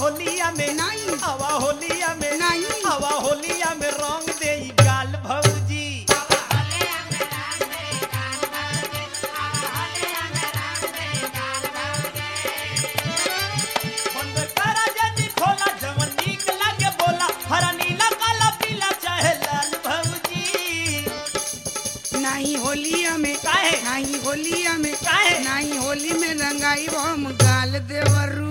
होलिया में नहीं। आवा होलिया में नहीं। आवा होलिया में रंग दे गाल भौजी। बंद करा जल्दी खोला जवन नीक लागे बोला हरा नीला काला पीला चाहे लाल भौजी। नहीं होलिया में काहे? नहीं होलिया में काहे? नहीं होली में रंगाई हम गाल देवरू।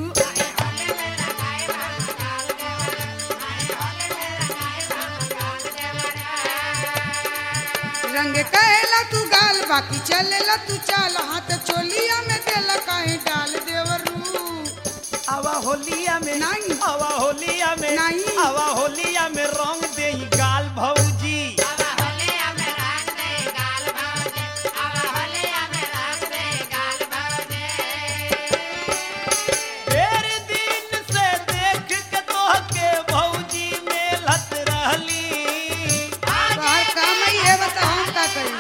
रंग कहेला तू गाल बाकी चलेला तू चाल हाथ चोलिया में देला काहे डाल देवरू। आवा होलिया में नहीं। आवा होलिया में नहीं। आवा होलिया में रंग दे गाल भौजी। ढेर दिन से देख के तोहके भौजी मेलत रहली। बाहर काम ही है बता हम का करी।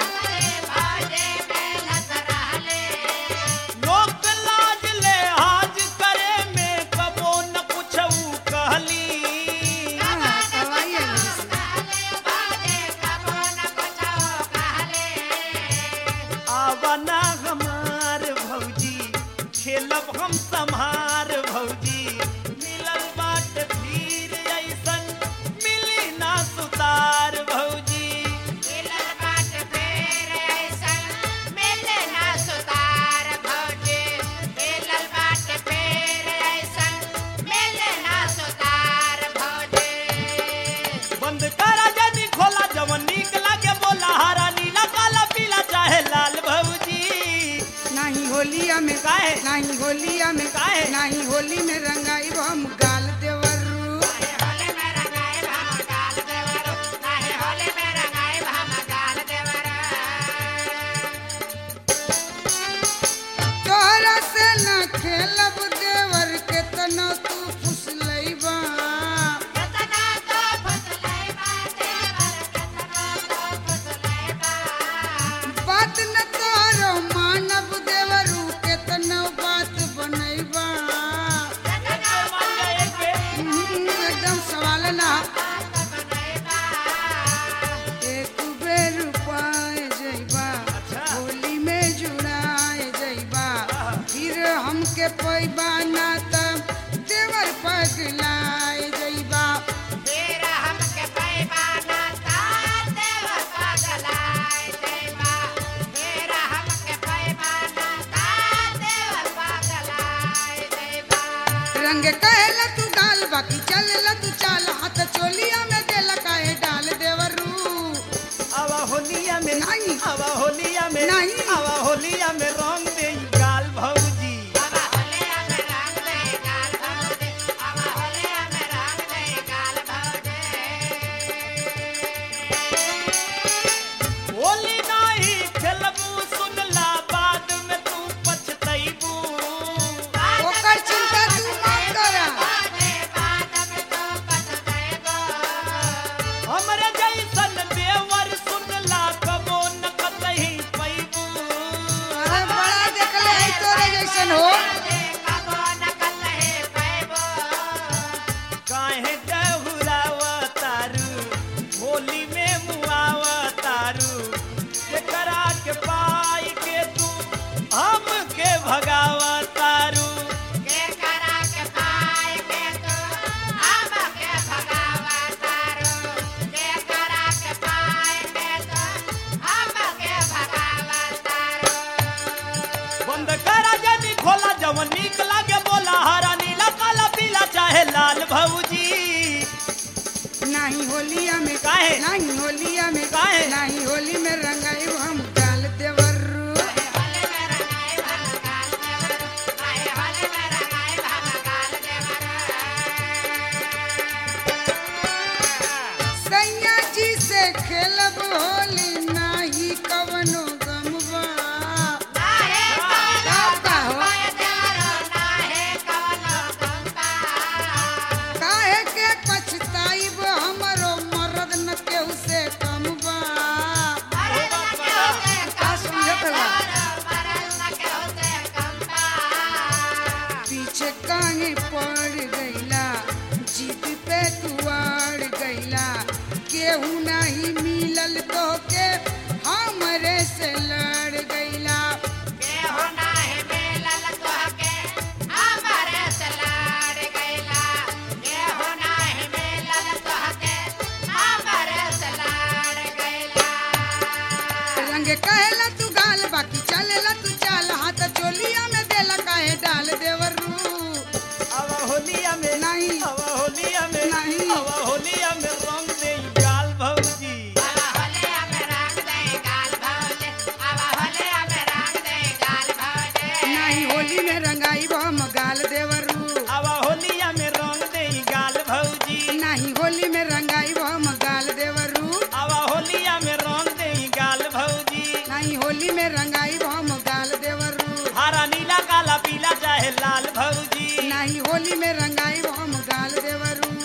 लोक लाज ले हाज करे में कबो न कुछऊ कहली। हाँ, करवाई है मेरे से। आवा ना हमार भौजी खेलब हम सम्हार भौजी। मिलल बाट फिर ऐसन मिली ना सुतार भौजी। बंद करा जनी खोला जवन नीक लागे बोला हरा नीला काला पीला चाहे लाल भौजी। नहीं होलिया में काहे? नहीं होलिया में काहे? नहीं होली में रंगाई हम गाल देवरू। तोहरा से न खेलब देवर के तना तू फुसलैबा। बात न तोहरो मानब देवरू के तना बात बनैबा। एकदम सवाल ना। एक बेर पाए जइबा अच्छा। होली में जुड़ाए जइबा फिर हमके पैबा ना तब देवर पगलाए जइबा। रंग कहेला तू गाल बाकी चलेला तू चाल हाथ चोलिया में देला काहे डाल देवरू। आवा होलिया में नहीं। आवा होलिया में नहीं। आवा होलिया में रंग दे गाल भौजी। होली नाही खेलबू सुनला बाद में तू पछतैबू। ओकर चिंता तू मत करा। हमरे जैसन देवर सुनला कबो न कतही पैबू। अरे बड़ा देखले है तोरे जैसन हो। काहे डहुरावतारू होली में मुआवतारू। एकरा के पाई के तू हमके भगावतारू। बंद करा जनी खोला जवन नीक लागे बोला हरा नीला काला पीला चाहे लाल भौजी। नहीं होलिया में काहे? नहीं होलिया में काहे? नहीं होली में रंगाई हम गाल देवरू। सैया जी से खेलब होली नाही कवनो गमबा। तब का हो? काहे के पछताइब हमरो मरद न केहू से कमबा। केहू नहीं मिलल तो के हमरे से लड़ गईला केहू नाही मिलल तोहके हमरे से लड़ गइला केहू नाही मिलल तोहके हमरे से लड़ गइला रंग कहेला तू गाल बाकी चलेला तू चाल हाथ चोलिया में देला काहे डाल देवर रू अब होलिया में नहीं। अब होलिया में नहीं। अब होलिया में रंग दे गाल भौजी आवा होले में रंग दे गाल भौजे आवा होले में रंग दे गाल भौजे नहीं होली में रंगाई हम गाल देवर रू अब होलिया में रंग दे गाल भौजी नहीं होली में रंगाई हम गाल देवर रू अब होलिया में रंग दे गाल भौजी नहीं होली में रंगाई हम गाल देवर रू हरा नीला काला पीला चाहे लाल भौजी नहीं होली में रंगाई हम गाल देवर रू